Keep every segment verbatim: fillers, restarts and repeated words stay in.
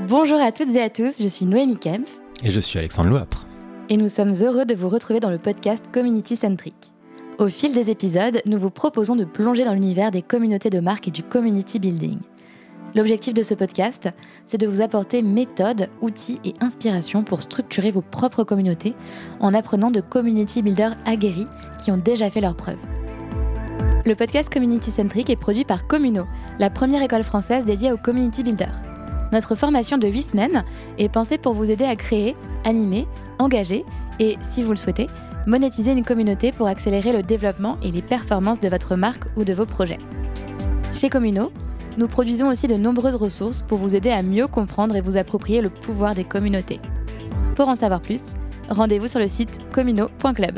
Bonjour à toutes et à tous, je suis Noémie Kempf. Et je suis Alexandre Louapre. Et nous sommes heureux de vous retrouver dans le podcast Community Centric. Au fil des épisodes, nous vous proposons de plonger dans l'univers des communautés de marque et du community building. L'objectif de ce podcast, c'est de vous apporter méthodes, outils et inspirations pour structurer vos propres communautés en apprenant de community builders aguerris qui ont déjà fait leurs preuves. Le podcast Community Centric est produit par Communo, la première école française dédiée aux community builders. Notre formation de huit semaines est pensée pour vous aider à créer, animer, engager et, si vous le souhaitez, monétiser une communauté pour accélérer le développement et les performances de votre marque ou de vos projets. Chez Communo, nous produisons aussi de nombreuses ressources pour vous aider à mieux comprendre et vous approprier le pouvoir des communautés. Pour en savoir plus, rendez-vous sur le site communo point club.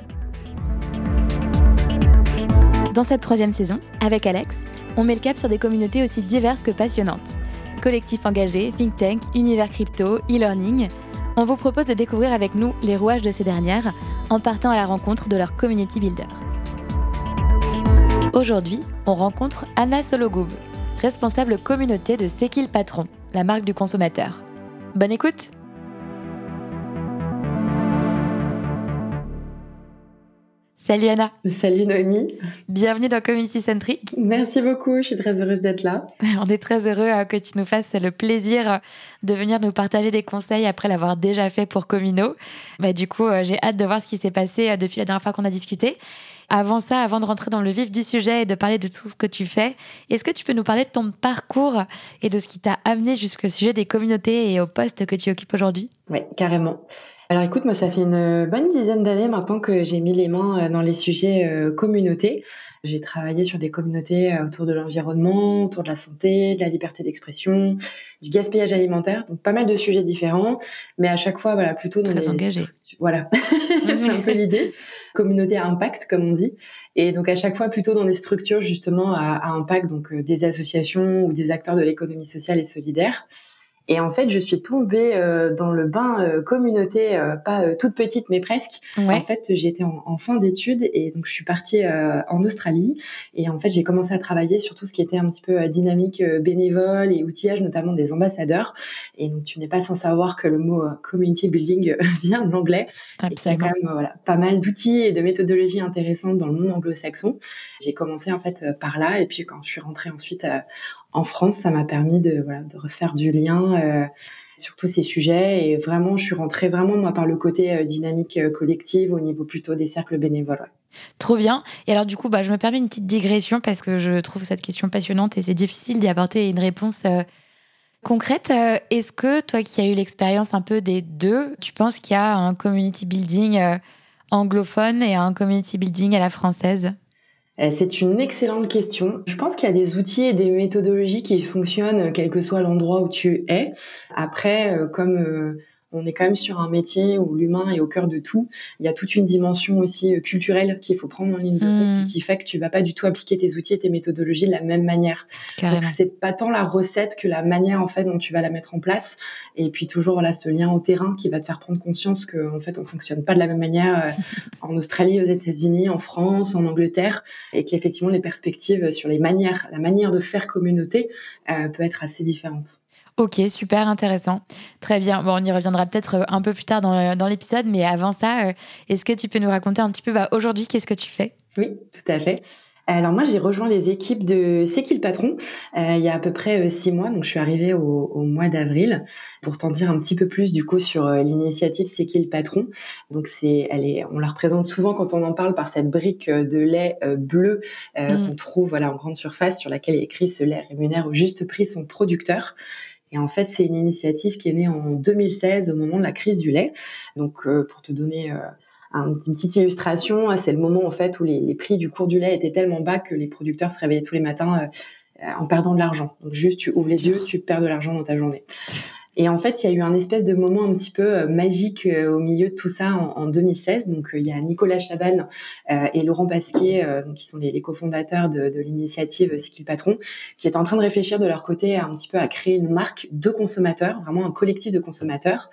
Dans cette troisième saison, avec Alex, on met le cap sur des communautés aussi diverses que passionnantes. Collectifs engagés, think tank, univers crypto, e-learning. On vous propose de découvrir avec nous les rouages de ces dernières en partant à la rencontre de leurs community builders. Aujourd'hui, on rencontre Anna Sologoub, responsable communauté de C'est qui le patron, la marque du consommateur. Bonne écoute! Salut Anna. Salut Noémie. Bienvenue dans Community Centric. Merci beaucoup, je suis très heureuse d'être là. On est très heureux que tu nous fasses le plaisir de venir nous partager des conseils après l'avoir déjà fait pour Communo. Bah, du coup, j'ai hâte de voir ce qui s'est passé depuis la dernière fois qu'on a discuté. Avant ça, avant de rentrer dans le vif du sujet et de parler de tout ce que tu fais, est-ce que tu peux nous parler de ton parcours et de ce qui t'a amené jusqu'au sujet des communautés et au poste que tu occupes aujourd'hui ? Oui, carrément. Alors écoute, moi ça fait une bonne dizaine d'années maintenant que j'ai mis les mains dans les sujets euh, communautés. J'ai travaillé sur des communautés autour de l'environnement, autour de la santé, de la liberté d'expression, du gaspillage alimentaire, donc pas mal de sujets différents, mais à chaque fois voilà plutôt dans très des engagé. Voilà, c'est un peu l'idée. Communauté à impact, comme on dit. Et donc, à chaque fois, plutôt dans des structures, justement, à, à impact, donc euh, des associations ou des acteurs de l'économie sociale et solidaire. Et en fait, je suis tombée euh, dans le bain euh, communauté, euh, pas euh, toute petite, mais presque. Ouais. En fait, j'étais en, en fin d'études et donc je suis partie euh, en Australie. Et en fait, j'ai commencé à travailler sur tout ce qui était un petit peu euh, dynamique euh, bénévole et outillage, notamment des ambassadeurs. Et donc, tu n'es pas sans savoir que le mot euh, community building euh, vient de l'anglais. Absolument. Et qu'il y a quand même euh, voilà, pas mal d'outils et de méthodologies intéressantes dans le monde anglo-saxon. J'ai commencé en fait euh, par là. Et puis, quand je suis rentrée ensuite euh, en France, ça m'a permis de, voilà, de refaire du lien euh, sur tous ces sujets. Et vraiment, je suis rentrée vraiment, moi, par le côté euh, dynamique euh, collective au niveau plutôt des cercles bénévoles. Ouais. Trop bien. Et alors, du coup, bah, je me permets une petite digression parce que je trouve cette question passionnante et c'est difficile d'y apporter une réponse euh, concrète. Euh, est-ce que toi qui as eu l'expérience un peu des deux, tu penses qu'il y a un community building euh, anglophone et un community building à la française ? C'est une excellente question. Je pense qu'il y a des outils et des méthodologies qui fonctionnent quel que soit l'endroit où tu es. Après, comme on est quand même sur un métier où l'humain est au cœur de tout, il y a toute une dimension aussi culturelle qu'il faut prendre en ligne de compte, mmh. qui fait que tu vas pas du tout appliquer tes outils et tes méthodologies de la même manière. Carrément. Donc c'est pas tant la recette que la manière en fait dont tu vas la mettre en place. Et puis toujours voilà ce lien au terrain qui va te faire prendre conscience que en fait on fonctionne pas de la même manière en Australie, aux États-Unis, en France, en Angleterre, et qu'effectivement les perspectives sur les manières, la manière de faire communauté euh, peut être assez différente. Ok, super intéressant. Très bien. Bon, on y reviendra peut-être un peu plus tard dans, dans l'épisode, mais avant ça, euh, est-ce que tu peux nous raconter un petit peu, bah, aujourd'hui, qu'est-ce que tu fais ? Oui, tout à fait. Alors moi, j'ai rejoint les équipes de C'est qui le patron euh, il y a à peu près euh, six mois, donc je suis arrivée au, au mois d'avril. Pour t'en dire un petit peu plus du coup sur euh, l'initiative C'est qui le patron. Donc c'est, elle est, on la représente souvent quand on en parle par cette brique de lait euh, bleu euh, mmh. qu'on trouve voilà en grande surface sur laquelle est écrit ce lait rémunère au juste prix son producteur. Et en fait, c'est une initiative qui est née en deux mille seize au moment de la crise du lait. Donc euh, pour te donner euh, une petite illustration, c'est le moment en fait où les, les prix du cours du lait étaient tellement bas que les producteurs se réveillaient tous les matins euh, en perdant de l'argent. Donc juste, tu ouvres les yeux, tu perds de l'argent dans ta journée. Et en fait, il y a eu un espèce de moment un petit peu euh, magique euh, au milieu de tout ça en, en deux mille seize. Donc, euh, il y a Nicolas Chabanne euh, et Laurent Pasquier, euh, donc, qui sont les, les cofondateurs de, de l'initiative C'est qui le patron, qui étaient en train de réfléchir de leur côté un petit peu à créer une marque de consommateurs, vraiment un collectif de consommateurs.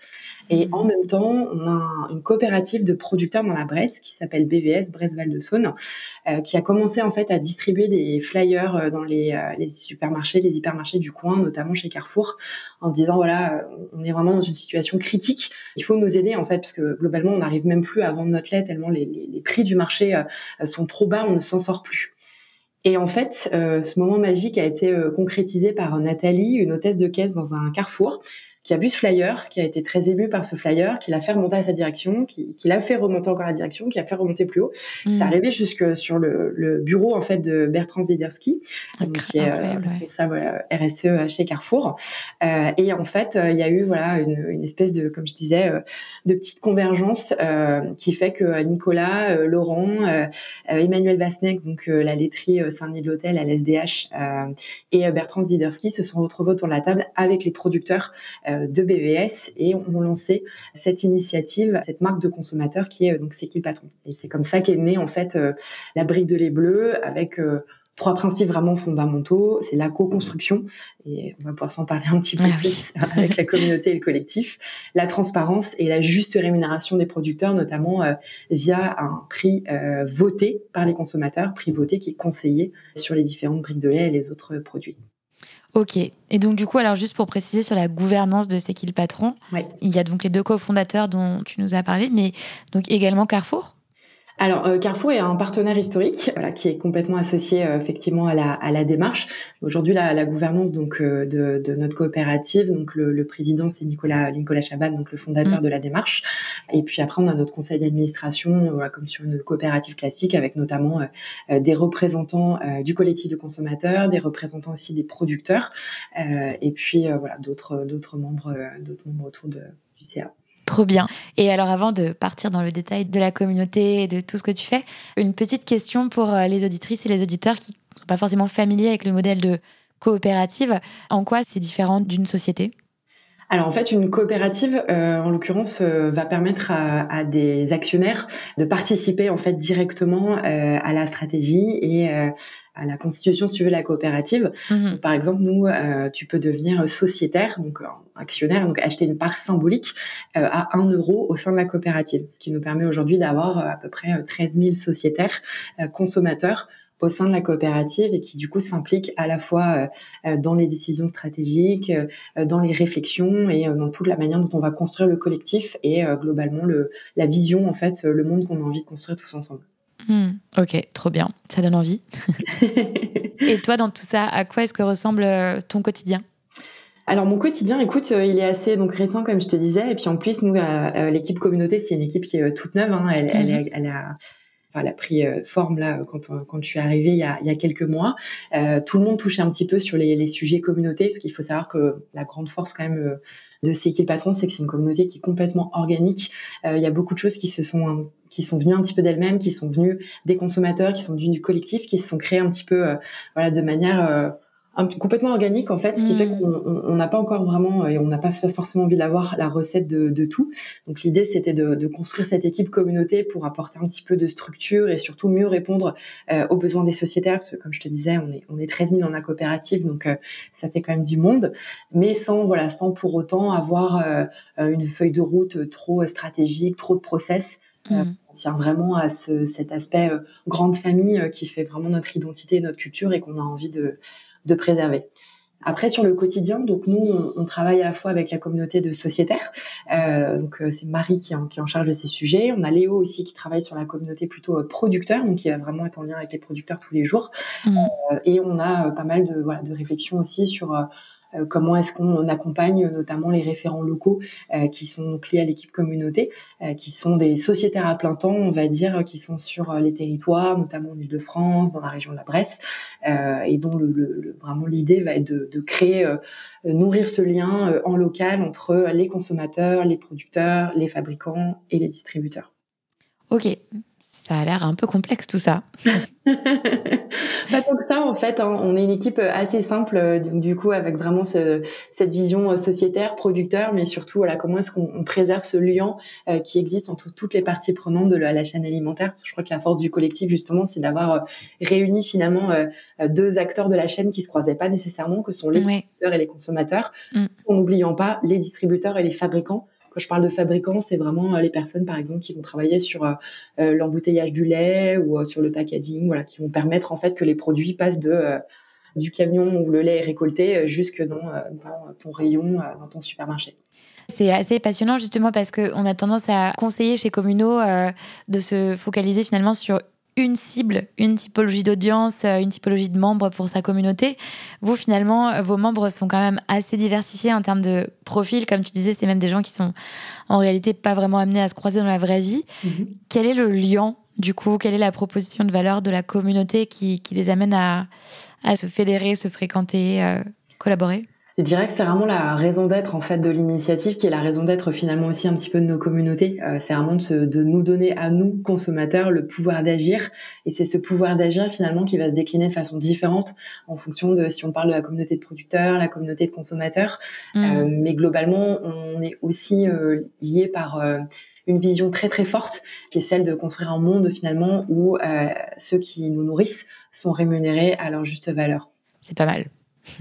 Et en même temps, on a un- une coopérative de producteurs dans la Bresse qui s'appelle B V S, Bresse-Val-de-Saône, euh, qui a commencé en fait à distribuer des flyers euh, dans les, euh, les supermarchés, les hypermarchés du coin, notamment chez Carrefour, en disant voilà, euh, on est vraiment dans une situation critique. Il faut nous aider en fait, parce que globalement, on n'arrive même plus à vendre notre lait tellement les, les, les prix du marché euh, sont trop bas, on ne s'en sort plus. Et en fait, euh, ce moment magique a été euh, concrétisé par Nathalie, une hôtesse de caisse dans un Carrefour, qui a vu ce flyer, qui a été très émue par ce flyer, qui l'a fait remonter à sa direction, qui, qui l'a fait remonter encore à la direction, qui a fait remonter plus haut. Mmh. C'est arrivé jusque sur le, le bureau en fait de Bertrand Zwiderski, Incroyable, donc, qui est euh, ouais. responsable euh, R S E chez Carrefour. Euh, et en fait, euh, il y a eu voilà une, une espèce de, comme je disais, euh, de petite convergence euh, qui fait que Nicolas, euh, Laurent, euh, Emmanuel Vasnex, donc euh, la laiterie euh, Saint-Denis-de-l'Hôtel à l'S D H, euh, et euh, Bertrand Zwiderski se sont retrouvés autour de la table avec les producteurs euh, de B V S et ont lancé cette initiative, cette marque de consommateurs qui est donc C'est qui le patron. Et c'est comme ça qu'est née en fait euh, la brique de lait bleu avec euh, trois principes vraiment fondamentaux. C'est la co-construction, et on va pouvoir s'en parler un petit peu Ah plus oui. avec la communauté et le collectif, la transparence et la juste rémunération des producteurs, notamment euh, via un prix euh, voté par les consommateurs, prix voté qui est conseillé sur les différentes briques de lait et les autres produits. Ok. Et donc, du coup, alors juste pour préciser sur la gouvernance de C'est qui le patron, Ouais. il y a donc les deux cofondateurs dont tu nous as parlé, mais donc également Carrefour. Alors, euh, Carrefour est un partenaire historique, voilà, qui est complètement associé euh, effectivement à la, à la démarche. Aujourd'hui, la, la gouvernance donc euh, de, de notre coopérative, donc le, le président c'est Nicolas Nicolas Chaban, donc le fondateur Mm. de la démarche. Et puis après, on a notre conseil d'administration, euh, voilà, comme sur une coopérative classique, avec notamment euh, des représentants euh, du collectif de consommateurs, des représentants aussi des producteurs, euh, et puis euh, voilà d'autres d'autres membres euh, d'autres membres autour de, du C A. Trop bien. Et alors, avant de partir dans le détail de la communauté et de tout ce que tu fais, une petite question pour euh, les auditrices et les auditeurs qui ne sont pas forcément familiers avec le modèle de coopérative. En quoi c'est différent d'une société ? Alors en fait, une coopérative, euh, en l'occurrence, euh, va permettre à, à des actionnaires de participer en fait directement euh, à la stratégie et euh, à la constitution, si tu veux, de la coopérative. Mmh. Donc, par exemple, nous, euh, tu peux devenir sociétaire, donc euh, actionnaire, donc acheter une part symbolique euh, à un euro au sein de la coopérative, ce qui nous permet aujourd'hui d'avoir euh, à peu près treize mille sociétaires euh, consommateurs au sein de la coopérative et qui du coup s'impliquent à la fois euh, dans les décisions stratégiques, euh, dans les réflexions et euh, dans toute la manière dont on va construire le collectif et euh, globalement le, la vision, en fait, le monde qu'on a envie de construire tous ensemble. Mmh. Ok, trop bien, ça donne envie. Et toi, dans tout ça, à quoi est-ce que ressemble ton quotidien ? Alors mon quotidien, écoute, euh, il est assez donc récent comme je te disais, et puis en plus nous, euh, euh, l'équipe communauté, c'est une équipe qui est euh, toute neuve, hein, elle, mmh. elle, elle, elle a Enfin, elle a pris euh, forme là quand quand je suis arrivée il y a il y a quelques mois. Euh, tout le monde touche un petit peu sur les, les sujets communauté, parce qu'il faut savoir que la grande force quand même euh, de C'est qui le patron, c'est que c'est une communauté qui est complètement organique. Euh, il y a beaucoup de choses qui se sont qui sont venues un petit peu d'elles-mêmes, qui sont venues des consommateurs, qui sont venues du collectif, qui se sont créées un petit peu euh, voilà de manière euh, un, complètement organique en fait, ce qui mmh. fait qu'on n'a pas encore vraiment et on n'a pas forcément envie d'avoir la recette de, de tout. Donc l'idée c'était de, de construire cette équipe communauté pour apporter un petit peu de structure et surtout mieux répondre euh, aux besoins des sociétaires, parce que comme je te disais, on est on est treize mille dans la coopérative, donc euh, ça fait quand même du monde, mais sans voilà sans pour autant avoir euh, une feuille de route trop stratégique, trop de process. Mmh. Euh, on tient vraiment à ce, cet aspect euh, grande famille euh, qui fait vraiment notre identité, notre culture et qu'on a envie de de préserver. Après, sur le quotidien, donc nous, on, on travaille à la fois avec la communauté de sociétaires. Euh, donc euh, c'est Marie qui est, en, qui est en charge de ces sujets. On a Léo aussi qui travaille sur la communauté plutôt euh, producteur, donc qui va vraiment être en lien avec les producteurs tous les jours. Mmh. Euh, et on a euh, pas mal de voilà de réflexions aussi sur euh, Euh, comment est-ce qu'on accompagne notamment les référents locaux euh, qui sont donc liés à l'équipe communauté, euh, qui sont des sociétaires à plein temps, on va dire, qui sont sur euh, les territoires, notamment en Île-de-France, dans la région de la Bresse, euh, et dont le, le, le, vraiment l'idée va être de, de créer, euh, nourrir ce lien euh, en local entre les consommateurs, les producteurs, les fabricants et les distributeurs. Ok. Ça a l'air un peu complexe tout ça. Pas tant que ça en fait, hein. On est une équipe assez simple du, du coup avec vraiment ce, cette vision sociétaire, producteur, mais surtout voilà comment est-ce qu'on on préserve ce lien euh, qui existe entre toutes les parties prenantes de la, la chaîne alimentaire. Parce que je crois que la force du collectif justement, c'est d'avoir euh, réuni finalement euh, deux acteurs de la chaîne qui se croisaient pas nécessairement, que sont les ouais. producteurs et les consommateurs, mmh. en n'oubliant pas les distributeurs et les fabricants. Quand je parle de fabricants, c'est vraiment les personnes, par exemple, qui vont travailler sur euh, l'embouteillage du lait ou euh, sur le packaging, voilà, qui vont permettre en fait que les produits passent de euh, du camion où le lait est récolté jusque dans, euh, dans ton rayon, euh, dans ton supermarché. C'est assez passionnant justement parce qu'on a tendance à conseiller chez Communo euh, de se focaliser finalement sur une cible, une typologie d'audience, une typologie de membres pour sa communauté. Vous, finalement, vos membres sont quand même assez diversifiés en termes de profil. Comme tu disais, c'est même des gens qui sont en réalité pas vraiment amenés à se croiser dans la vraie vie. Mmh. Quel est le lien, du coup? Quelle est la proposition de valeur de la communauté qui, qui les amène à, à se fédérer, se fréquenter, euh, collaborer? Je dirais que c'est vraiment la raison d'être en fait de l'initiative, qui est la raison d'être finalement aussi un petit peu de nos communautés. Euh, c'est vraiment de, se, de nous donner à nous, consommateurs, le pouvoir d'agir. Et c'est ce pouvoir d'agir finalement qui va se décliner de façon différente en fonction de si on parle de la communauté de producteurs, la communauté de consommateurs. Mmh. Euh, mais globalement, on est aussi euh, lié par... Euh, une vision très très forte qui est celle de construire un monde finalement où euh, ceux qui nous nourrissent sont rémunérés à leur juste valeur. C'est pas mal.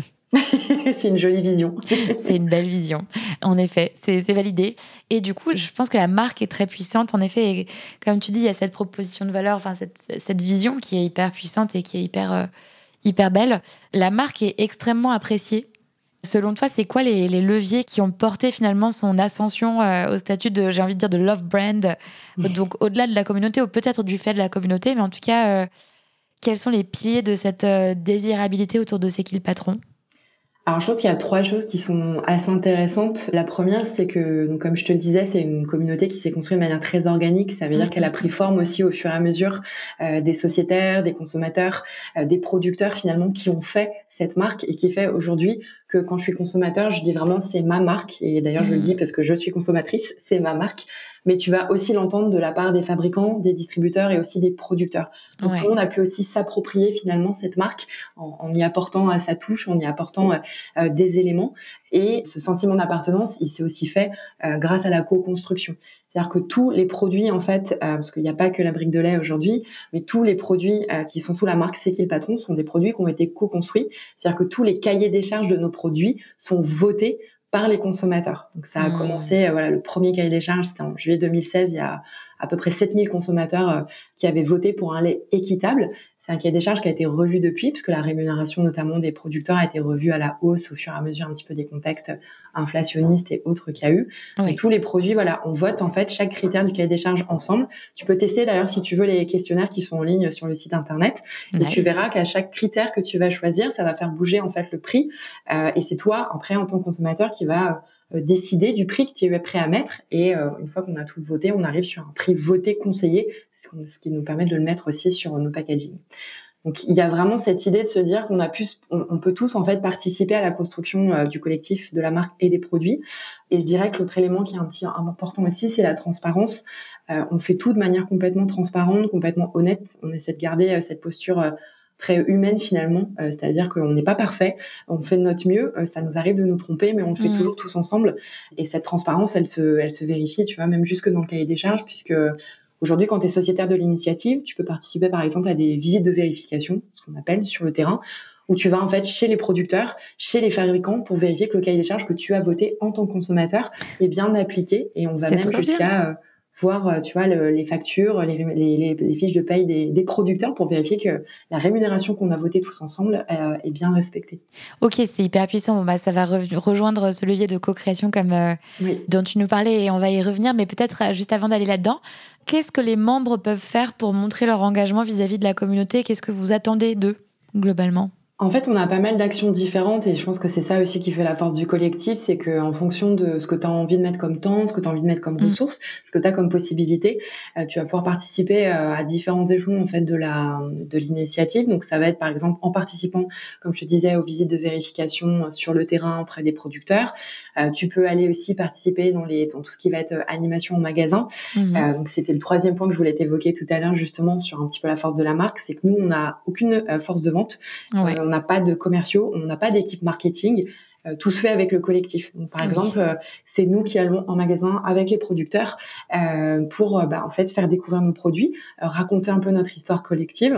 C'est une jolie vision. C'est une belle vision. En effet, c'est, c'est validé. Et du coup, je pense que la marque est très puissante. En effet, et comme tu dis, il y a cette proposition de valeur, enfin cette, cette vision qui est hyper puissante et qui est hyper, euh, hyper belle. La marque est extrêmement appréciée. Selon toi, c'est quoi les, les leviers qui ont porté finalement son ascension euh, au statut de, j'ai envie de dire, de love brand, donc au-delà de la communauté ou peut-être du fait de la communauté, mais en tout cas, euh, quels sont les piliers de cette euh, désirabilité autour de C'est qui le patron ? Alors, je pense qu'il y a trois choses qui sont assez intéressantes. La première, c'est que, donc, comme je te le disais, c'est une communauté qui s'est construite de manière très organique. Ça veut dire qu'elle a pris forme aussi au fur et à mesure euh, des sociétaires, des consommateurs, euh, des producteurs finalement qui ont fait cette marque et qui fait aujourd'hui que quand je suis consommateur, je dis vraiment c'est ma marque. Et d'ailleurs, je le dis parce que je suis consommatrice, c'est ma marque. Mais tu vas aussi l'entendre de la part des fabricants, des distributeurs et aussi des producteurs. Donc, ouais. Tout le monde a pu aussi s'approprier finalement cette marque en, en y apportant à sa touche, en y apportant euh, des éléments. Et ce sentiment d'appartenance, il s'est aussi fait euh, grâce à la co-construction. C'est-à-dire que tous les produits, en fait, euh, parce qu'il n'y a pas que la brique de lait aujourd'hui, mais tous les produits euh, qui sont sous la marque C'est qui le patron sont des produits qui ont été co-construits. C'est-à-dire que tous les cahiers des charges de nos produits sont votés par les consommateurs. Donc ça a mmh. commencé, euh, voilà, le premier cahier des charges, c'était en juillet deux mille seize, il y a à peu près sept mille consommateurs euh, qui avaient voté pour un lait équitable. C'est un cahier des charges qui a été revu depuis, puisque la rémunération notamment des producteurs a été revue à la hausse au fur et à mesure un petit peu des contextes inflationnistes et autres qu'il y a eu. Oui. Et tous les produits, voilà, on vote en fait chaque critère du cahier des charges ensemble. Tu peux tester d'ailleurs si tu veux les questionnaires qui sont en ligne sur le site internet. Nice. Et tu verras qu'à chaque critère que tu vas choisir, ça va faire bouger en fait le prix. Euh, et c'est toi, après, en tant que consommateur, qui va euh, décider du prix que tu es prêt à mettre. Et euh, une fois qu'on a tous voté, on arrive sur un prix voté conseillé, ce qui nous permet de le mettre aussi sur nos packaging. Donc, il y a vraiment cette idée de se dire qu'on a pu, on, on peut tous en fait participer à la construction euh, du collectif, de la marque et des produits. Et je dirais que l'autre élément qui est un petit important aussi, c'est la transparence. Euh, on fait tout de manière complètement transparente, complètement honnête. On essaie de garder euh, cette posture euh, très humaine finalement, euh, c'est-à-dire qu'on n'est pas parfait, on fait de notre mieux, euh, ça nous arrive de nous tromper, mais on le fait mmh. toujours tous ensemble. Et cette transparence, elle se, elle se vérifie, tu vois, même jusque dans le cahier des charges, puisque aujourd'hui, quand tu es sociétaire de l'initiative, tu peux participer par exemple à des visites de vérification, ce qu'on appelle sur le terrain, où tu vas en fait chez les producteurs, chez les fabricants pour vérifier que le cahier des charges que tu as voté en tant que consommateur est bien appliqué. Et on va C'est même jusqu'à euh, voir, tu vois, le, les factures, les, les, les fiches de paye des, des producteurs pour vérifier que la rémunération qu'on a votée tous ensemble euh, est bien respectée. Ok, c'est hyper puissant. Bon, bah, ça va re- rejoindre ce levier de co-création comme euh, oui. dont tu nous parlais et on va y revenir. Mais peut-être euh, juste avant d'aller là-dedans, qu'est-ce que les membres peuvent faire pour montrer leur engagement vis-à-vis de la communauté ? Qu'est-ce que vous attendez d'eux, globalement ? En fait, on a pas mal d'actions différentes et je pense que c'est ça aussi qui fait la force du collectif, c'est qu'en fonction de ce que tu as envie de mettre comme temps, ce que tu as envie de mettre comme mmh. ressources, ce que tu as comme possibilité, euh, tu vas pouvoir participer euh, à différents échelons en fait de la de l'initiative. Donc ça va être par exemple en participant, comme je te disais, aux visites de vérification sur le terrain auprès des producteurs. Euh, tu peux aller aussi participer dans les dans tout ce qui va être animation en magasin. Mmh. Euh, donc c'était le troisième point que je voulais t'évoquer tout à l'heure justement sur un petit peu la force de la marque, c'est que nous on n'a aucune euh, force de vente. Ouais. Euh, on n'a pas de commerciaux, on n'a pas d'équipe marketing, euh, tout se fait avec le collectif. Donc, par oui. exemple, euh, c'est nous qui allons en magasin avec les producteurs euh, pour euh, bah, en fait faire découvrir nos produits, euh, raconter un peu notre histoire collective.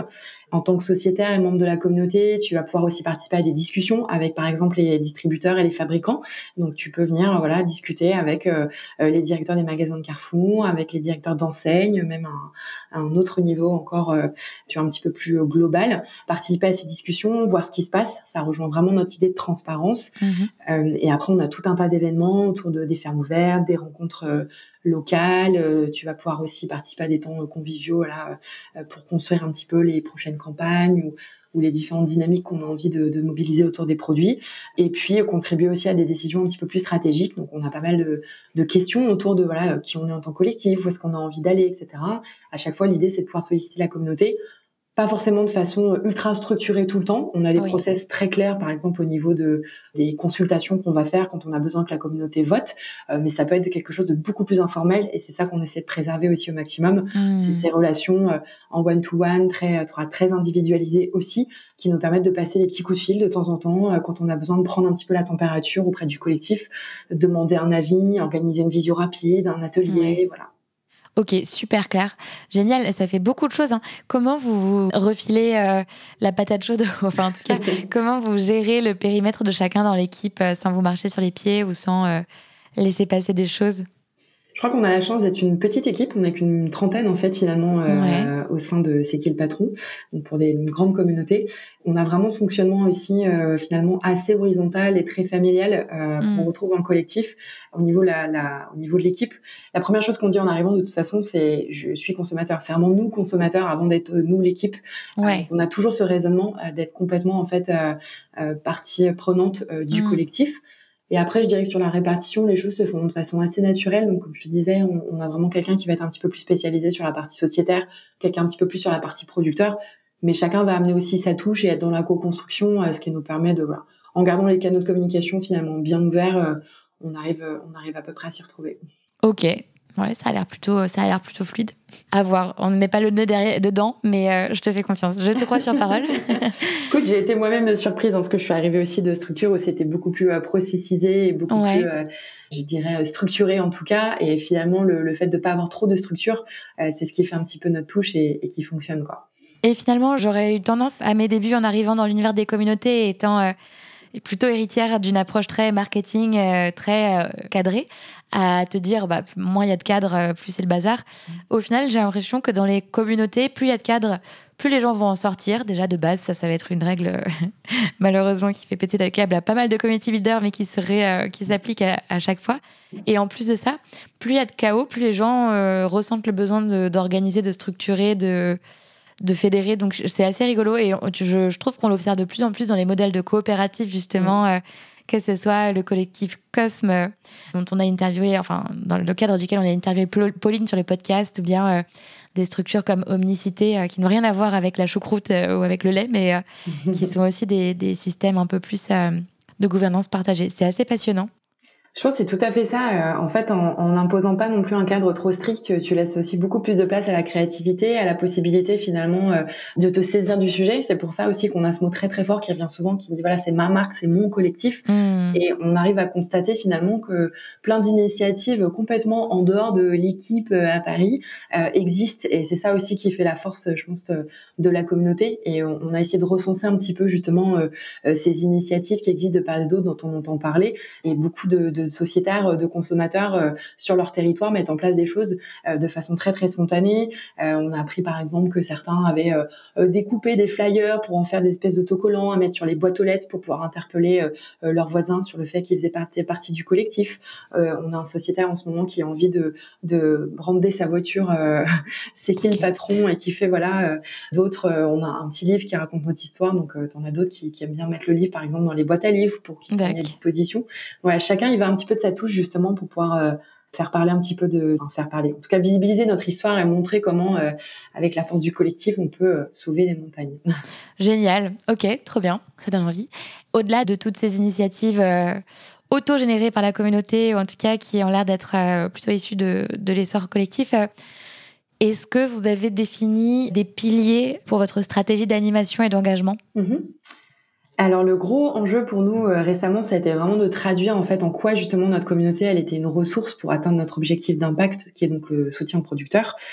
En tant que sociétaire et membre de la communauté, tu vas pouvoir aussi participer à des discussions avec, par exemple, les distributeurs et les fabricants. Donc, tu peux venir, voilà, discuter avec euh, les directeurs des magasins de Carrefour, avec les directeurs d'enseignes, même à un, un autre niveau encore, euh, tu vois, un petit peu plus global. Participer à ces discussions, voir ce qui se passe. Ça rejoint vraiment notre idée de transparence. Mmh. Euh, et après, on a tout un tas d'événements autour de des fermes ouvertes, des rencontres euh, locales. Euh, tu vas pouvoir aussi participer à des temps euh, conviviaux là, euh, pour construire un petit peu les prochaines campagnes ou, ou les différentes dynamiques qu'on a envie de, de mobiliser autour des produits. Et puis, euh, contribuer aussi à des décisions un petit peu plus stratégiques. Donc, on a pas mal de, de questions autour de voilà qui on est en tant que collectif, où est-ce qu'on a envie d'aller, et cetera. À chaque fois, l'idée, c'est de pouvoir solliciter la communauté. Pas forcément de façon ultra structurée tout le temps. On a des oui. process très clairs, par exemple, au niveau de, des consultations qu'on va faire quand on a besoin que la communauté vote. Euh, mais ça peut être quelque chose de beaucoup plus informel et c'est ça qu'on essaie de préserver aussi au maximum. Mmh. C'est ces relations euh, en one-to-one, très, très individualisées aussi, qui nous permettent de passer des petits coups de fil de temps en temps euh, quand on a besoin de prendre un petit peu la température auprès du collectif, demander un avis, organiser une visio rapide, un atelier, mmh. voilà. Ok, super clair. Génial, ça fait beaucoup de choses. Hein. Comment vous, vous refilez euh, la patate chaude, enfin en tout cas, comment vous gérez le périmètre de chacun dans l'équipe euh, sans vous marcher sur les pieds ou sans euh, laisser passer des choses ? Je crois qu'on a la chance d'être une petite équipe. On n'est qu'une trentaine, en fait, finalement, euh, ouais. au sein de C'est qui le patron, donc pour des, une grande communauté. On a vraiment ce fonctionnement aussi, euh, finalement, assez horizontal et très familial euh, mm. qu'on retrouve dans le collectif. Au niveau, la, la, au niveau de l'équipe, la première chose qu'on dit en arrivant, de toute façon, c'est « je suis consommateur ». C'est vraiment nous, consommateurs, avant d'être nous, l'équipe. Ouais. Euh, on a toujours ce raisonnement euh, d'être complètement, en fait, euh, euh, partie prenante euh, du mm. collectif. Et après, je dirais que sur la répartition, les choses se font de façon assez naturelle. Donc, comme je te disais, on, on a vraiment quelqu'un qui va être un petit peu plus spécialisé sur la partie sociétaire, quelqu'un un petit peu plus sur la partie producteur. Mais chacun va amener aussi sa touche et être dans la co-construction, euh, ce qui nous permet de, voilà, en gardant les canaux de communication finalement bien ouverts, euh, on arrive, euh, on arrive à peu près à s'y retrouver. Ok. Ouais, ça a l'air plutôt, ça a l'air plutôt fluide. À voir. On ne met pas le nez derrière, dedans, mais euh, je te fais confiance. Je te crois sur parole. Écoute, j'ai été moi-même surprise parce que je suis arrivée aussi de structures où c'était beaucoup plus euh, processisé et beaucoup ouais. plus, euh, je dirais, structuré en tout cas. Et finalement, le, le fait de ne pas avoir trop de structure, euh, c'est ce qui fait un petit peu notre touche et, et qui fonctionne, quoi. Et finalement, j'aurais eu tendance à mes débuts en arrivant dans l'univers des communautés, étant euh, plutôt héritière d'une approche très marketing, euh, très euh, cadrée, à te dire, bah, moins il y a de cadres, plus c'est le bazar. Au final, j'ai l'impression que dans les communautés, plus il y a de cadres, plus les gens vont en sortir. Déjà, de base, ça, ça va être une règle, malheureusement, qui fait péter le câble à pas mal de community builders, mais qui, serait, euh, qui s'applique à, à chaque fois. Et en plus de ça, plus il y a de chaos, plus les gens euh, ressentent le besoin de, d'organiser, de structurer, de... de fédérer, donc c'est assez rigolo et je, je trouve qu'on l'observe de plus en plus dans les modèles de coopératifs justement, mmh. euh, que ce soit le collectif Cosme euh, dont on a interviewé, enfin dans le cadre duquel on a interviewé Pauline sur le podcast, ou bien euh, des structures comme Omnicité euh, qui n'ont rien à voir avec la choucroute euh, ou avec le lait, mais euh, qui sont aussi des, des systèmes un peu plus euh, de gouvernance partagée. C'est assez passionnant. Je pense que c'est tout à fait ça. En fait, en, en n'imposant pas non plus un cadre trop strict, tu laisses aussi beaucoup plus de place à la créativité, à la possibilité finalement de te saisir du sujet. C'est pour ça aussi qu'on a ce mot très très fort qui revient souvent, qui dit voilà, c'est ma marque, c'est mon collectif. Mmh. Et on arrive à constater finalement que plein d'initiatives complètement en dehors de l'équipe à Paris euh, existent. Et c'est ça aussi qui fait la force, je pense, de la communauté. Et on, on a essayé de recenser un petit peu justement euh, ces initiatives qui existent de part et d'autre, dont on entend parler. Et beaucoup de, de sociétaires, de consommateurs euh, sur leur territoire mettent en place des choses euh, de façon très très spontanée. Euh, on a appris par exemple que certains avaient euh, découpé des flyers pour en faire des espèces d'autocollants à mettre sur les boîtes aux lettres pour pouvoir interpeller euh, leurs voisins sur le fait qu'ils faisaient partie, partie du collectif. Euh, on a un sociétaire en ce moment qui a envie de, de brander sa voiture euh, c'est qui le patron, et qui fait voilà euh, d'autres, euh, on a un petit livre qui raconte notre histoire, donc euh, t'en as d'autres qui, qui aiment bien mettre le livre par exemple dans les boîtes à livres pour qu'ils soient mis à disposition. Voilà, chacun il va un petit peu de sa touche justement pour pouvoir euh, faire parler un petit peu de, enfin, faire parler, en tout cas visibiliser notre histoire et montrer comment euh, avec la force du collectif on peut euh, soulever des montagnes. Génial, ok, trop bien, ça donne envie. Au-delà de toutes ces initiatives euh, auto-générées par la communauté, ou en tout cas qui ont l'air d'être euh, plutôt issues de, de l'essor collectif, euh, est-ce que vous avez défini des piliers pour votre stratégie d'animation et d'engagement ? Mm-hmm. Alors le gros enjeu pour nous euh, récemment, ça a été vraiment de traduire en fait en quoi justement notre communauté elle était une ressource pour atteindre notre objectif d'impact, qui est donc le soutien aux producteurs.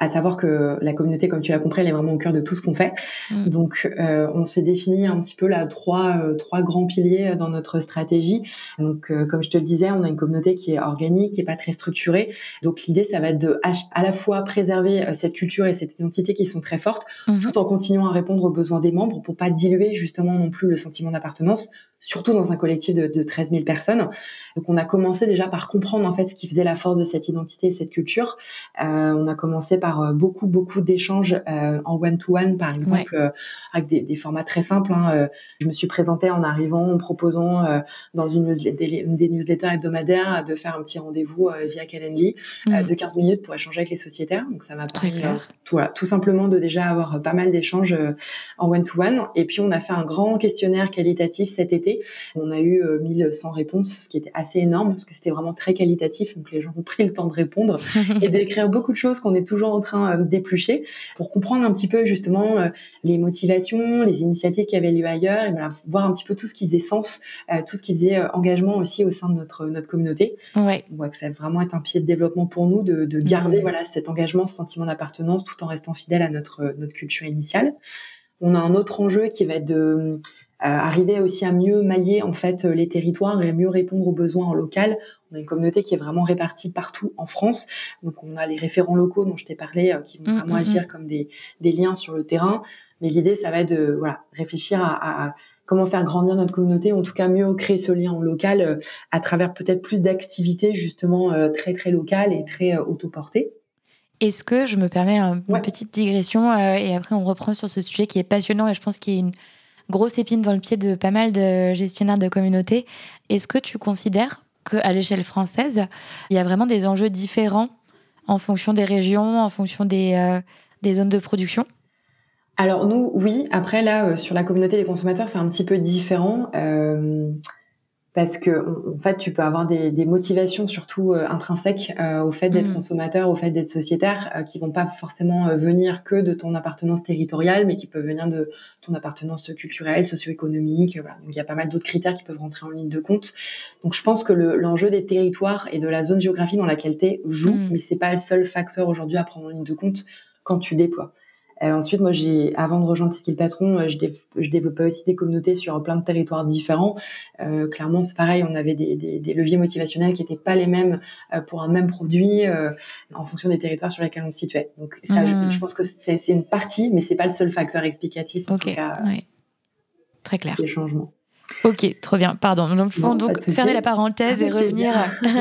à savoir que la communauté, comme tu l'as compris, elle est vraiment au cœur de tout ce qu'on fait. Mmh. Donc, euh, on s'est défini un petit peu là trois, euh, trois grands piliers dans notre stratégie. Donc, euh, comme je te le disais, on a une communauté qui est organique, qui est pas très structurée. Donc, l'idée, ça va être de à la fois préserver euh, cette culture et cette identité qui sont très fortes, mmh. tout en continuant à répondre aux besoins des membres pour pas diluer justement non plus le sentiment d'appartenance, surtout dans un collectif de, de treize mille personnes. Donc, on a commencé déjà par comprendre en fait ce qui faisait la force de cette identité et cette culture. Euh, on a commencé par beaucoup, beaucoup d'échanges euh, en one-to-one, par exemple, ouais. euh, avec des, des formats très simples. Hein. Euh, je me suis présentée en arrivant, en proposant euh, dans une newsletter, des, des newsletters hebdomadaires de faire un petit rendez-vous euh, via Calendly mmh. euh, de quinze minutes pour échanger avec les sociétaires. Donc, ça m'a permis euh, tout, voilà, tout simplement de déjà avoir pas mal d'échanges euh, en one-to-one. Et puis, on a fait un grand questionnaire qualitatif cet été. On a eu euh, mille cent réponses, ce qui était assez énorme parce que c'était vraiment très qualitatif. Donc, les gens ont pris le temps de répondre et d'écrire beaucoup de choses qu'on est toujours en train euh, d'éplucher pour comprendre un petit peu justement euh, les motivations, les initiatives qui avaient lieu ailleurs et voilà, voir un petit peu tout ce qui faisait sens, euh, tout ce qui faisait euh, engagement aussi au sein de notre, notre communauté. Ouais. On voit que ça va vraiment être un pied de développement pour nous de, de garder mmh. voilà, cet engagement, ce sentiment d'appartenance tout en restant fidèle à notre, notre culture initiale. On a un autre enjeu qui va être de Euh, arriver aussi à mieux mailler en fait les territoires et à mieux répondre aux besoins en local. On a une communauté qui est vraiment répartie partout en France. Donc on a les référents locaux dont je t'ai parlé euh, qui vont mmh, vraiment mmh. agir comme des, des liens sur le terrain. Mais l'idée, ça va être de voilà, réfléchir à, à comment faire grandir notre communauté, en tout cas mieux créer ce lien local euh, à travers peut-être plus d'activités justement euh, très très locales et très euh, autoportées. Est-ce que je me permets un, une ouais. petite digression euh, et après on reprend sur ce sujet qui est passionnant et je pense qu'il y a une grosse épine dans le pied de pas mal de gestionnaires de communautés. Est-ce que tu considères qu'à l'échelle française, il y a vraiment des enjeux différents en fonction des régions, en fonction des, euh, des zones de production ? Alors nous, oui. Après, là, euh, sur la communauté des consommateurs, c'est un petit peu différent. Euh, parce que en fait, tu peux avoir des, des motivations surtout euh, intrinsèques euh, au fait d'être mmh. consommateur, au fait d'être sociétaire, euh, qui vont pas forcément euh, venir que de ton appartenance territoriale, mais qui peuvent venir de ton appartenance culturelle, socio-économique. Voilà. Donc il y a pas mal d'autres critères qui peuvent rentrer en ligne de compte. Donc je pense que le, l'enjeu des territoires et de la zone géographique dans laquelle t'es joue, mmh. mais c'est pas le seul facteur aujourd'hui à prendre en ligne de compte quand tu déploies. Euh, ensuite, moi, j'ai, avant de rejoindre C'est qui le patron, euh, je, dé- je développais aussi des communautés sur plein de territoires différents. Euh, clairement, c'est pareil, on avait des, des, des leviers motivationnels qui n'étaient pas les mêmes euh, pour un même produit euh, en fonction des territoires sur lesquels on se situait. Donc ça, mmh. je, je pense que c'est, c'est une partie, mais c'est pas le seul facteur explicatif en okay. tout cas. Ouais. Très clair. Des changements. Ok, trop bien. Pardon. Donc, bon, donc fermer la parenthèse et revenir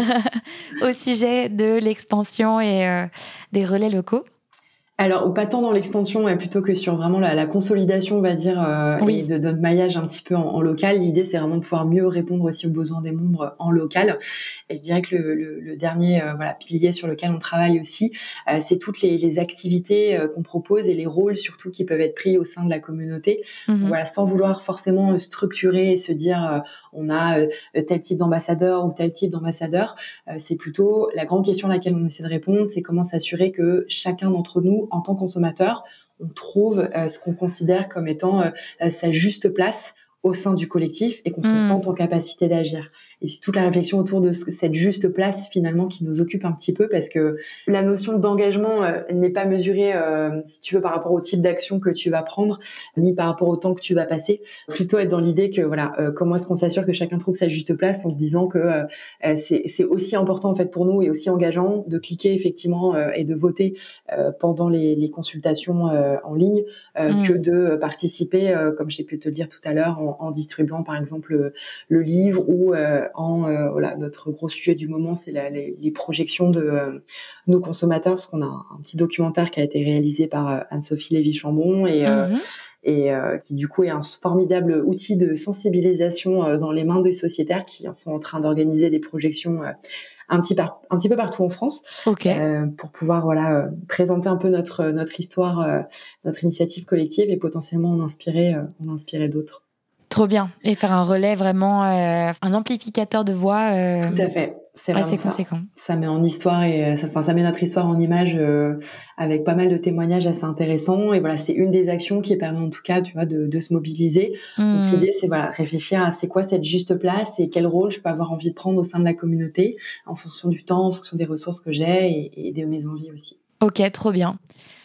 au sujet de l'expansion et euh, des relais locaux. Alors, pas tant dans l'expansion, mais plutôt que sur vraiment la, la consolidation, on va dire, euh, oui. et de notre maillage un petit peu en, en local. L'idée, c'est vraiment de pouvoir mieux répondre aussi aux besoins des membres en local. Et je dirais que le, le, le dernier euh, voilà, pilier sur lequel on travaille aussi, euh, c'est toutes les, les activités euh, qu'on propose et les rôles surtout qui peuvent être pris au sein de la communauté. Mm-hmm. Donc, voilà, sans vouloir forcément structurer et se dire euh, on a euh, tel type d'ambassadeur ou tel type d'ambassadeur. Euh, c'est plutôt la grande question à laquelle on essaie de répondre, c'est comment s'assurer que chacun d'entre nous, en tant que consommateur, on trouve euh, ce qu'on considère comme étant euh, sa juste place au sein du collectif et qu'on mmh. se sente en capacité d'agir. Et c'est toute la réflexion autour de cette juste place finalement qui nous occupe un petit peu parce que la notion d'engagement euh, n'est pas mesurée, euh, si tu veux, par rapport au type d'action que tu vas prendre, ni par rapport au temps que tu vas passer. Plutôt être dans l'idée que voilà, euh, comment est-ce qu'on s'assure que chacun trouve sa juste place en se disant que euh, c'est, c'est aussi important en fait pour nous et aussi engageant de cliquer effectivement euh, et de voter euh, pendant les, les consultations euh, en ligne euh, mmh. que de participer, euh, comme j'ai pu te le dire tout à l'heure, en, en distribuant par exemple le, le livre ou euh, en euh, voilà, notre gros sujet du moment, c'est la, les, les projections de euh, nos consommateurs, parce qu'on a un, un petit documentaire qui a été réalisé par euh, Anne-Sophie Lévy-Chambon et, euh, mmh. et euh, qui du coup est un formidable outil de sensibilisation euh, dans les mains des sociétaires qui sont en train d'organiser des projections euh, un petit par, un petit peu partout en France, okay. euh, pour pouvoir voilà euh, présenter un peu notre notre histoire, euh, notre initiative collective et potentiellement en inspirer euh, en inspirer d'autres. Trop bien. Et faire un relais vraiment, euh, un amplificateur de voix. Euh, Tout à fait. C'est assez ça. conséquent. Ça met en histoire et ça, enfin, ça met notre histoire en image euh, avec pas mal de témoignages assez intéressants. Et voilà, c'est une des actions qui permet en tout cas, tu vois, de, de se mobiliser. Mmh. Donc l'idée, c'est voilà, réfléchir à c'est quoi cette juste place et quel rôle je peux avoir envie de prendre au sein de la communauté en fonction du temps, en fonction des ressources que j'ai et, et de mes envies aussi. Ok, trop bien.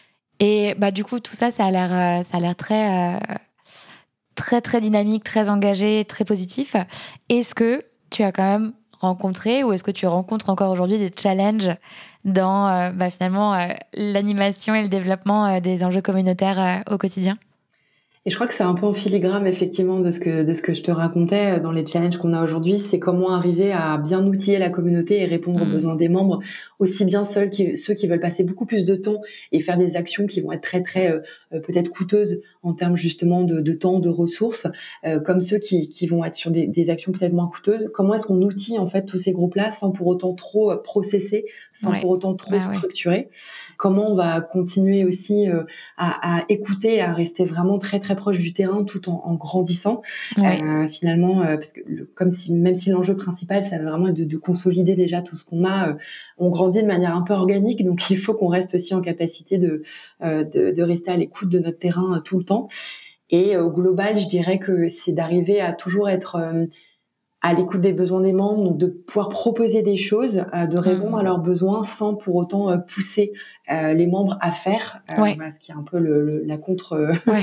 Et bah, du coup, tout ça, ça a l'air, euh, ça a l'air très, euh, très, très dynamique, très engagé, très positif. Est-ce que tu as quand même rencontré ou est-ce que tu rencontres encore aujourd'hui des challenges dans euh, bah, finalement euh, l'animation et le développement euh, des enjeux communautaires euh, au quotidien? Et je crois que c'est un peu en filigrane effectivement de ce que de ce que je te racontais dans les challenges qu'on a aujourd'hui, c'est comment arriver à bien outiller la communauté et répondre aux Mmh. besoins des membres, aussi bien ceux qui ceux qui veulent passer beaucoup plus de temps et faire des actions qui vont être très très euh, euh, peut-être coûteuses en termes justement de, de temps, de ressources, euh, comme ceux qui qui vont être sur des, des actions peut-être moins coûteuses. Comment est-ce qu'on outille en fait tous ces groupes-là sans pour autant trop euh, processer, sans Ouais. pour autant trop Bah ouais. structurer? Comment on va continuer aussi euh, à, à écouter, à rester vraiment très très proche du terrain tout en, en grandissant Ouais. euh, finalement euh, parce que le, comme si même si l'enjeu principal ça va vraiment être de, de consolider déjà tout ce qu'on a, euh, on grandit de manière un peu organique, donc il faut qu'on reste aussi en capacité de euh, de, de rester à l'écoute de notre terrain euh, tout le temps. Et euh, au global, je dirais que c'est d'arriver à toujours être euh, à l'écoute des besoins des membres, donc de pouvoir proposer des choses, euh, de répondre à Mmh. leurs besoins sans pour autant euh, pousser euh, les membres à faire. Euh, Ouais. voilà, ce qui est un peu le, le la contre Ouais.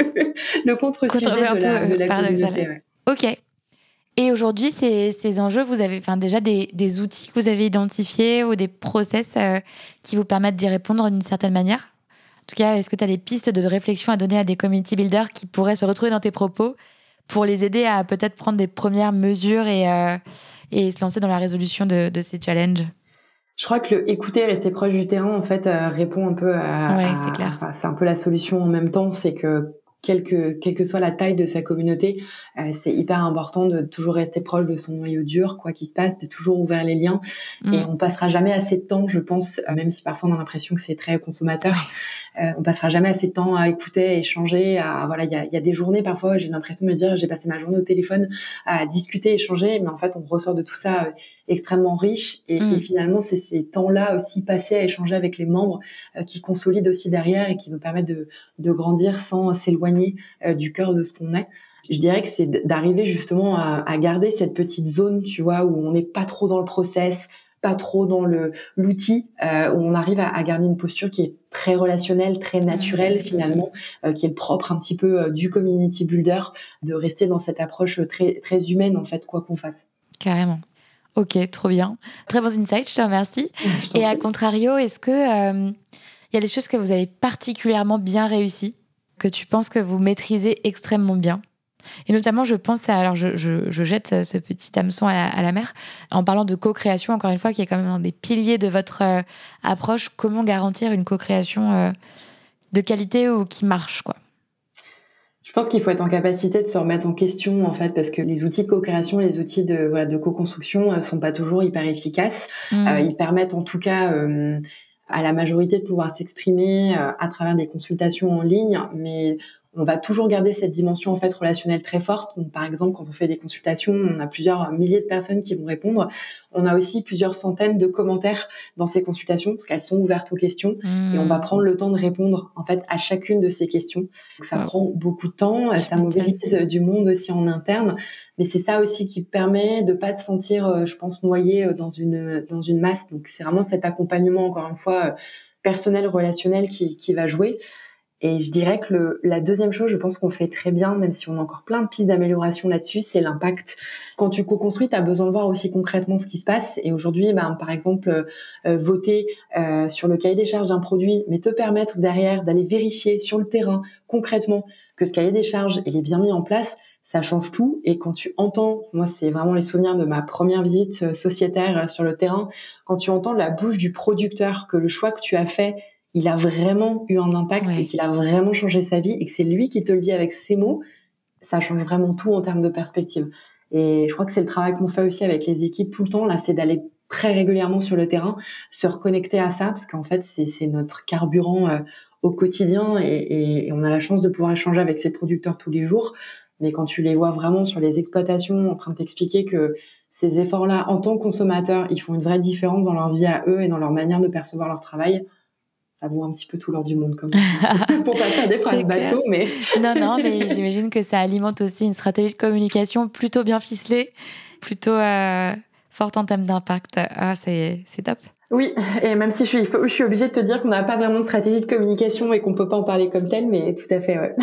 le Contre- ouais, contre-sujet un de peu la de euh, la paradoxal. communauté. Ouais. Ok. Et aujourd'hui, ces, ces enjeux, vous avez enfin, déjà des, des outils que vous avez identifiés ou des process euh, qui vous permettent d'y répondre d'une certaine manière? En tout cas, est-ce que tu as des pistes de réflexion à donner à des community builders qui pourraient se retrouver dans tes propos pour les aider à peut-être prendre des premières mesures et, euh, et se lancer dans la résolution de, de ces challenges? Je crois que le écouter, rester proche du terrain, en fait, euh, répond un peu à, Ouais, c'est à, à- clair. enfin, c'est un peu la solution en même temps, c'est que quelle que, quelle que soit la taille de sa communauté, euh, c'est hyper important de toujours rester proche de son noyau dur, quoi qu'il se passe, de toujours ouvrir les liens. Et Mm. on passera jamais assez de temps, je pense, euh, même si parfois on a l'impression que c'est très consommateur, Ouais. euh, on passera jamais assez de temps à écouter, à échanger. À, voilà, il y a, il y a des journées parfois, j'ai l'impression de me dire, j'ai passé ma journée au téléphone à discuter, échanger, mais en fait, on ressort de tout ça euh, extrêmement riche. Et, et Mm. finalement, c'est ces temps-là aussi passés à échanger avec les membres euh, qui consolident aussi derrière et qui nous permettent de, de grandir sans s'éloigner euh, du cœur de ce qu'on est. Je dirais que c'est d'arriver justement à, à garder cette petite zone, tu vois, où on n'est pas trop dans le process, pas trop dans le l'outil, euh, où on arrive à, à garder une posture qui est très relationnelle, très Mm, naturelle mm, mm, mm. finalement, euh, qui est le propre un petit peu euh, du community builder, de rester dans cette approche très très humaine en fait, quoi qu'on fasse. Carrément. Ok, trop bien. Très bons insights, je te remercie. Je t'en Et à prie. contrario, est-ce que euh, il y a des choses que vous avez particulièrement bien réussies, que tu penses que vous maîtrisez extrêmement bien? Et notamment, je pense à, alors je, je, je jette ce petit hameçon à la, à la mer, en parlant de co-création, encore une fois, qui est quand même un des piliers de votre euh, approche. Comment garantir une co-création euh, de qualité ou qui marche, quoi? Je pense qu'il faut être en capacité de se remettre en question en fait, parce que les outils de co-création, les outils de voilà de co-construction euh, sont pas toujours hyper efficaces. Euh, Mm. ils permettent en tout cas euh, à la majorité de pouvoir s'exprimer euh, à travers des consultations en ligne, mais on va toujours garder cette dimension en fait relationnelle très forte. Donc, par exemple, quand on fait des consultations, on a plusieurs milliers de personnes qui vont répondre. On a aussi plusieurs centaines de commentaires dans ces consultations parce qu'elles sont ouvertes aux questions et on va Mm. prendre le temps de répondre en fait à chacune de ces questions. Donc, ça Wow, prend beaucoup de temps, tu ça m'étonnes. mobilise du monde aussi en interne, mais c'est ça aussi qui permet de pas te sentir, euh, je pense, noyé euh, dans une dans une masse. Donc c'est vraiment cet accompagnement encore une fois euh, personnel, relationnel qui qui va jouer. Et je dirais que le, la deuxième chose, je pense qu'on fait très bien, même si on a encore plein de pistes d'amélioration là-dessus, c'est l'impact. Quand tu co-construis, tu as besoin de voir aussi concrètement ce qui se passe. Et aujourd'hui, ben, par exemple, euh, voter euh, sur le cahier des charges d'un produit, mais te permettre derrière d'aller vérifier sur le terrain concrètement que ce cahier des charges il est bien mis en place, ça change tout. Et quand tu entends, moi c'est vraiment les souvenirs de ma première visite sociétaire sur le terrain, quand tu entends de la bouche du producteur que le choix que tu as fait il a vraiment eu un impact et Ouais. qu'il a vraiment changé sa vie et que c'est lui qui te le dit avec ses mots, ça change vraiment tout en termes de perspective. Et je crois que c'est le travail qu'on fait aussi avec les équipes tout le temps, là, c'est d'aller très régulièrement sur le terrain, se reconnecter à ça, parce qu'en fait, c'est, c'est notre carburant euh, au quotidien et, et, et on a la chance de pouvoir échanger avec ces producteurs tous les jours. Mais quand tu les vois vraiment sur les exploitations en train de t'expliquer que ces efforts-là, en tant que consommateurs, ils font une vraie différence dans leur vie à eux et dans leur manière de percevoir leur travail, ça vaut un petit peu tout l'or du monde, comme on dit. Pour pas faire des phrases C'est clair. bateau, mais Non, non, mais j'imagine que ça alimente aussi une stratégie de communication plutôt bien ficelée, plutôt, euh, forte en termes d'impact. Ah, c'est, c'est top. Oui, et même si je suis, je suis obligée de te dire qu'on n'a pas vraiment de stratégie de communication et qu'on peut pas en parler comme tel, mais tout à fait, ouais.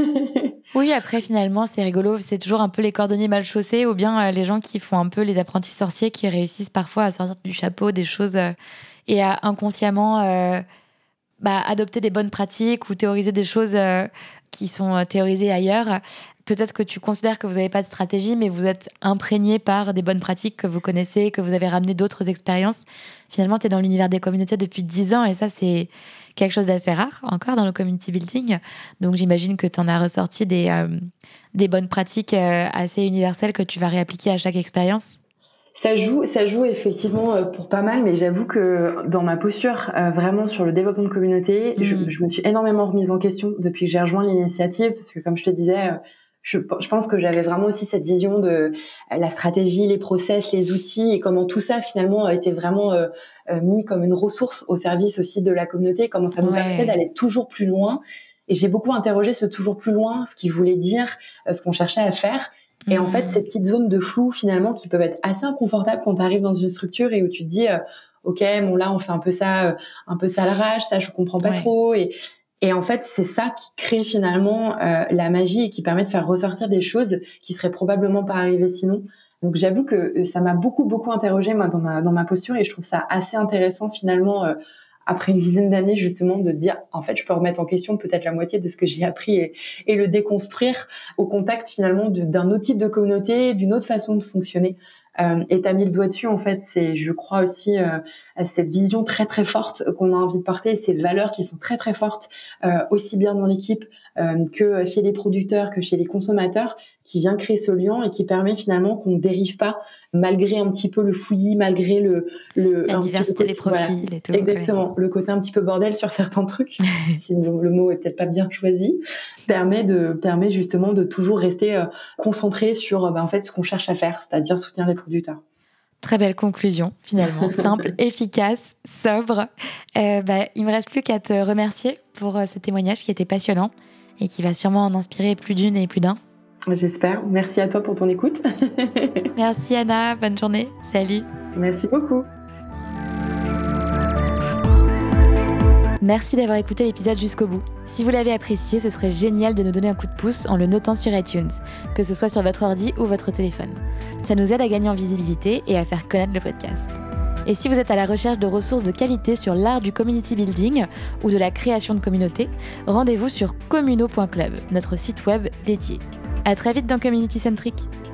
Oui, après, finalement, c'est rigolo. C'est toujours un peu les cordonniers mal chaussés ou bien euh, les gens qui font un peu les apprentis sorciers qui réussissent parfois à sortir du chapeau des choses euh, et à inconsciemment euh, bah, adopter des bonnes pratiques ou théoriser des choses euh, qui sont euh, théorisées ailleurs. Peut-être que tu considères que vous n'avez pas de stratégie, mais vous êtes imprégné par des bonnes pratiques que vous connaissez, que vous avez ramené d'autres expériences. Finalement, tu es dans l'univers des communautés depuis dix ans et ça, c'est quelque chose d'assez rare encore dans le community building. Donc, j'imagine que tu en as ressorti des, euh, des bonnes pratiques euh, assez universelles que tu vas réappliquer à chaque expérience. Ça joue, ça joue effectivement pour pas mal, mais j'avoue que dans ma posture euh, vraiment sur le développement de communauté, mmh. je, je me suis énormément remise en question depuis que j'ai rejoint l'initiative, parce que comme je te disais, je, je pense que j'avais vraiment aussi cette vision de la stratégie, les process, les outils, et comment tout ça finalement a été vraiment euh, mis comme une ressource au service aussi de la communauté, comment ça nous ouais. permettait d'aller toujours plus loin. Et j'ai beaucoup interrogé ce toujours plus loin, ce qu'il voulait dire, ce qu'on cherchait à faire. Et mmh. en fait, ces petites zones de flou, finalement, qui peuvent être assez inconfortables quand tu arrives dans une structure et où tu te dis, euh, OK, bon, là, on fait un peu ça, euh, un peu ça à l'arrache, ça, je comprends pas ouais. trop. Et, et en fait, c'est ça qui crée finalement euh, la magie et qui permet de faire ressortir des choses qui seraient probablement pas arrivées sinon. Donc, j'avoue que ça m'a beaucoup, beaucoup interrogée, moi, dans ma, dans ma posture, et je trouve ça assez intéressant, finalement, euh, après une dizaine d'années, justement, de dire, en fait, je peux remettre en question peut-être la moitié de ce que j'ai appris et, et le déconstruire au contact, finalement, de, d'un autre type de communauté, d'une autre façon de fonctionner. Euh, et t'as mis le doigt dessus, en fait, c'est, je crois aussi, euh, cette vision très, très forte qu'on a envie de porter, ces valeurs qui sont très, très fortes, euh, aussi bien dans l'équipe euh, que chez les producteurs, que chez les consommateurs, qui vient créer ce lien et qui permet finalement qu'on ne dérive pas, malgré un petit peu le fouillis, malgré le... le la diversité des profils voilà. et tout. Exactement. Ouais. Le côté un petit peu bordel sur certains trucs, si le, le mot est peut-être pas bien choisi, permet de permet justement de toujours rester euh, concentré sur bah, en fait ce qu'on cherche à faire, c'est-à-dire soutenir les producteurs. Très belle conclusion, finalement. Simple, efficace, sobre. Euh, bah, il me reste plus qu'à te remercier pour euh, ce témoignage qui était passionnant et qui va sûrement en inspirer plus d'une et plus d'un. J'espère. Merci à toi pour ton écoute. Merci Anna, bonne journée. Salut. Merci beaucoup. Merci d'avoir écouté l'épisode jusqu'au bout. Si vous l'avez apprécié, ce serait génial de nous donner un coup de pouce en le notant sur iTunes, que ce soit sur votre ordi ou votre téléphone. Ça nous aide à gagner en visibilité et à faire connaître le podcast. Et si vous êtes à la recherche de ressources de qualité sur l'art du community building ou de la création de communautés, rendez-vous sur communo point club, notre site web dédié. À très vite dans Community Centric.